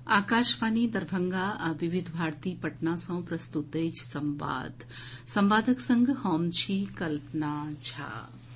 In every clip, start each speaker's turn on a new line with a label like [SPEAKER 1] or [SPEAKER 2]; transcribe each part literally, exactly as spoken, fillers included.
[SPEAKER 1] आकाशवाणी दरभंगा आ विविध भारती पटना सँ प्रस्तुत अछि संवाद। संवादक संग हम छी कल्पना झा।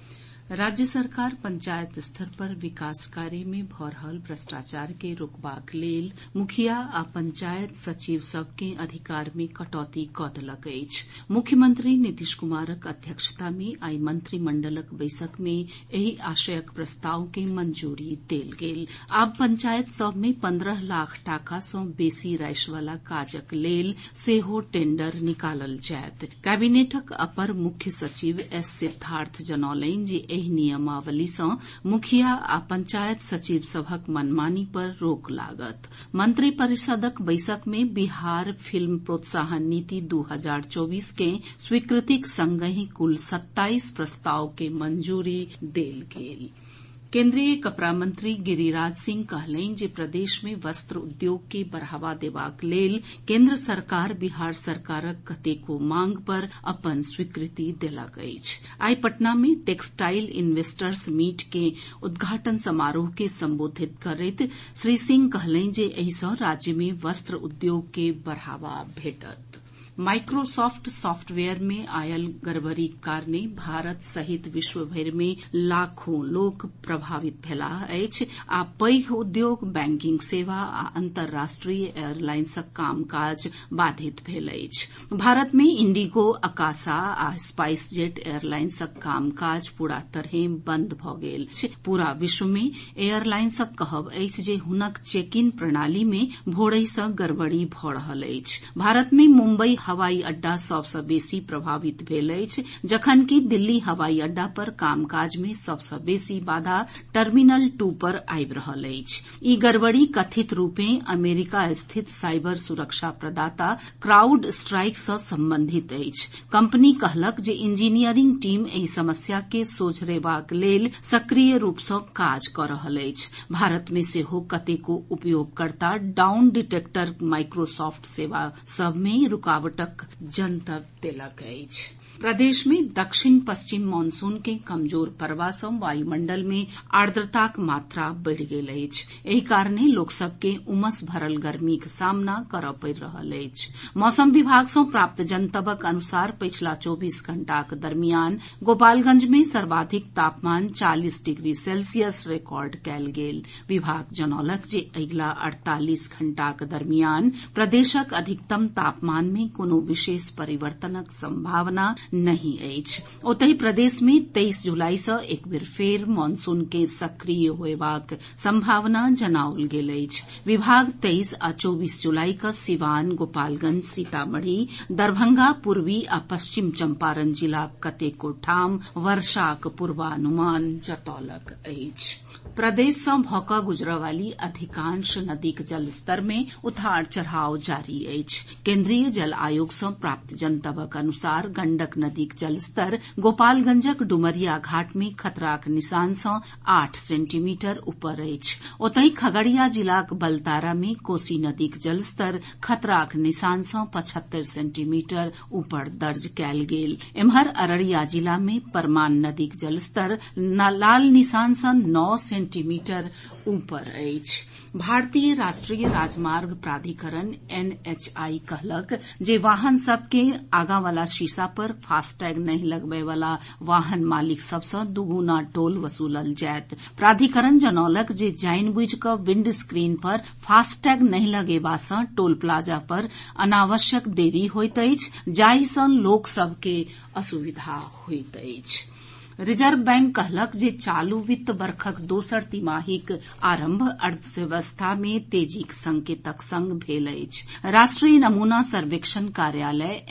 [SPEAKER 1] राज्य सरकार पंचायत स्तर पर विकास कार्य में भऽ रहल भ्रष्टाचार के रोकबाक लेल मुखिया आ पंचायत सचिव सभ के अधिकार में कटौती कऽ देलक अछि। मुख्यमंत्री नीतीश कुमारक अध्यक्षता में आइ मंत्रिमंडलक बैसक में एहि आशयक प्रस्ताव के मंजूरी देल गेल। आब पंचायत सभ में पंद्रह लाख टाका सँ बेसी राशि वाला काजक लेल सेहो टेंडर निकालल जायत। कैबिनेटक अपर मुख्य सचिव एस सिद्धार्थ जनौलनि जे एहि नियमावली सँ मुखिया आ पंचायत सचिव सभक मनमानी पर रोक लागत। मंत्री परिषदक बैसक में बिहार फिल्म प्रोत्साहन नीति दू हजार चौबीस के स्वीकृतिक संगहि कुल सत्ताईस प्रस्ताव के मंजूरी देल गेल। केन्द्रीय कपड़ा मंत्री गिरिराज सिंह कहलनि जे प्रदेश में वस्त्र उद्योग के बढ़ावा देबाक लेल केन्द्र सरकार बिहार सरकारक कतेको मांग पर अपन स्वीकृति देलक अछि। आइ पटना में टेक्सटाइल इन्वेस्टर्स मीट के उद्घाटन समारोह के संबोधित करैत श्री सिंह कहलनि जे एहि सँ राज्य में वस्त्र उद्योग के बढ़ावा भेटत। माइक्रोसॉफ्ट सॉफ्टवेयर में आयल गड़बड़ीक कारणे भारत सहित विश्व भरि में लाखों लोक प्रभावित भेलाह अछि आ पैघ उद्योग, बैंकिंग सेवा आ अंतर्राष्ट्रीय एयरलाइंसक कामकाज बाधित भेल अछि। भारत में इंडिगो, अकासा आ स्पाइस जेट एयरलाइंसक कामकाज पूरा तरहे बंद भऽ गेल अछि। पूरा विश्व में एयरलाइंसक कहब अछि जे हुनक चेक इन प्रणाली में भोरहि सँ गड़बड़ी भऽ रहल अछि। भारत में मुंबई हवाई अड्डा सभ सँ बेसी प्रभावित भेल अछि, जखनकि दिल्ली हवाई अड्डा पर कामकाज में सभ सँ बेसी बाधा टर्मिनल टू पर आबि रहल अछि। ई गड़बड़ी कथित रूपें अमेरिका स्थित साइबर सुरक्षा प्रदाता क्राउड स्ट्राइक सँ संबंधित अछि। कंपनी कहलक जे इंजीनियरिंग टीम एहि समस्या के सोझरेबाक लेल सक्रिय रूप सँ काज कऽ रहल अछि। भारत में सेहो कतेको उपयोगकर्ता डाउन डिटेक्टर माइक्रोसॉफ्ट सेवा सभ में रुकावट जनतब देलक अछि। प्रदेश में दक्षिण पश्चिम मॉनसून के कमजोर पड़वा सँ वायुमंडल में आर्द्रताक मात्रा बढ़ि गेल अछि। एहि कारणे लोक सभ के उमस भरल गर्मीक सामना करऽ पड़ि रहल अछि। मौसम विभाग सँ प्राप्त जनतबक अनुसार पछिला चौबीस घंटाक दरमियान गोपालगंज में सर्वाधिक तापमान चालीस डिग्री सेल्सियस रिकॉर्ड कयल गेल। विभाग जनौलक जे अगिला अड़तालीस घंटाक दरमियान प्रदेशक अधिकतम तापमान में कोनो विशेष परिवर्तनक संभावना नहीं अछि। ओतहि प्रदेश में तेईस जुलाई सँ एक बेर फेर मॉनसून के सक्रिय होयबाक संभावना जनाओल गेल अछि। विभाग तेईस आ चौबीस जुलाई कऽ सिवान, गोपालगंज, सीतामढ़ी, दरभंगा, पूर्वी आ पश्चिम चंपारण जिलाक कतेको ठाम वर्षाक पूर्वानुमान जतौलक अछि। प्रदेश सँ भऽ कऽ गुजरय वाली अधिकांश नदीक जलस्तर में उतार चढ़ाव जारी अछि। केन्द्रीय जल आयोग सँ प्राप्त जनतबक अनुसार गंडक नदीक जलस्तर गोपालगंजक डुमरिया घाट में खतराक निशान सँ आठ सेंटीमीटर ऊपर अछि। ओतहि खगड़िया जिलाक बलतारा में कोसी नदीक जलस्तर खतराक निशान सँ पचहत्तर सेंटीमीटर ऊपर दर्ज कयल गेल। एम्हर अररिया जिला में परमान नदीक जलस्तर लाल निशान सँ नौ सेंटीमीटर ऊपर अछि। भारतीय राष्ट्रीय राजमार्ग प्राधिकरण एनएचआई कहलक जे वाहन सभ के आगा वाला शीशा पर फास्टैग नहीं लगबय वाला वाहन मालिक सभ सँ दुगुना टोल वसूलल जायत। प्राधिकरण जनौलक जे जानिबुझि कऽ विंड स्क्रीन पर फास्टैग नहीं लगेबा सँ टोल प्लाजा पर अनावश्यक देरी होइत अछि, जाहि सँ लोक सभ के असुविधा होइत अछि। रिजर्व बैंक कहलक जे चालू वित्त वर्षक दोसर तिमाहीक आरंभ अर्थव्यवस्था में तेजीक संकेतक संग भेल अछि। राष्ट्रीय नमूना सर्वेक्षण कार्यालय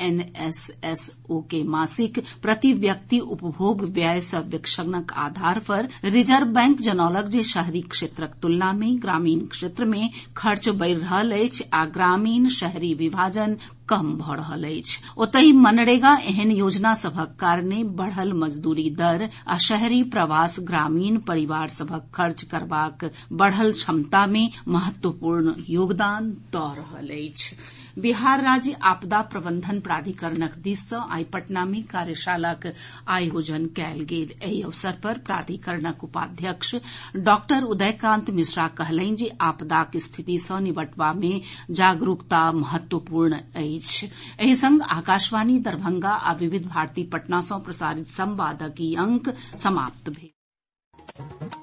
[SPEAKER 1] एनएसएसओ के मासिक प्रति व्यक्ति उपभोग व्यय सर्वेक्षणक आधार पर रिजर्व बैंक जनौलक जे शहरी क्षेत्रक तुलना में ग्रामीण क्षेत्र में खर्च बढ़ि रहल अछि आ ग्रामीण शहरी विभाजन कम भऽ रहल अछि। ओतहि मनरेगा एहन योजना सभक कारणे बढ़ल मजदूरी दर आ शहरी प्रवास ग्रामीण परिवार सभक खर्च करबाक बढ़ल क्षमता में महत्वपूर्ण योगदान दऽ रहल अछि। बिहार राज्य आपदा प्रबंधन प्राधिकरणक दिस सँ आइ पटना मे कार्यशालाक आयोजन कयल गेल। एहि अवसर पर प्राधिकरणक उपाध्यक्ष डॉक्टर उदयकांत मिश्रा कहलनि जे आपदाक स्थिति सँ निबटबा मे जागरूकता महत्वपूर्ण अछि। एहि संग आकाशवाणी दरभंगा आ विविध भारती पटना सँ प्रसारित संवादक ई अंक समाप्त भेल।